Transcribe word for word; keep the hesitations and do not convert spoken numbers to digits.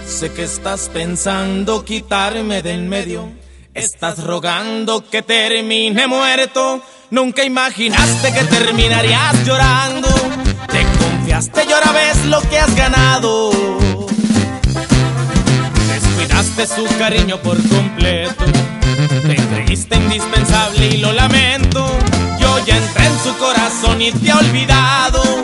Sé que estás pensando quitarme del medio, estás rogando que termine muerto. Nunca imaginaste que terminarías llorando. Te confiaste y ahora ves lo que has ganado. Descuidaste su cariño por completo. Te creíste indispensable y lo lamento. Yo ya entré en su corazón y te he olvidado.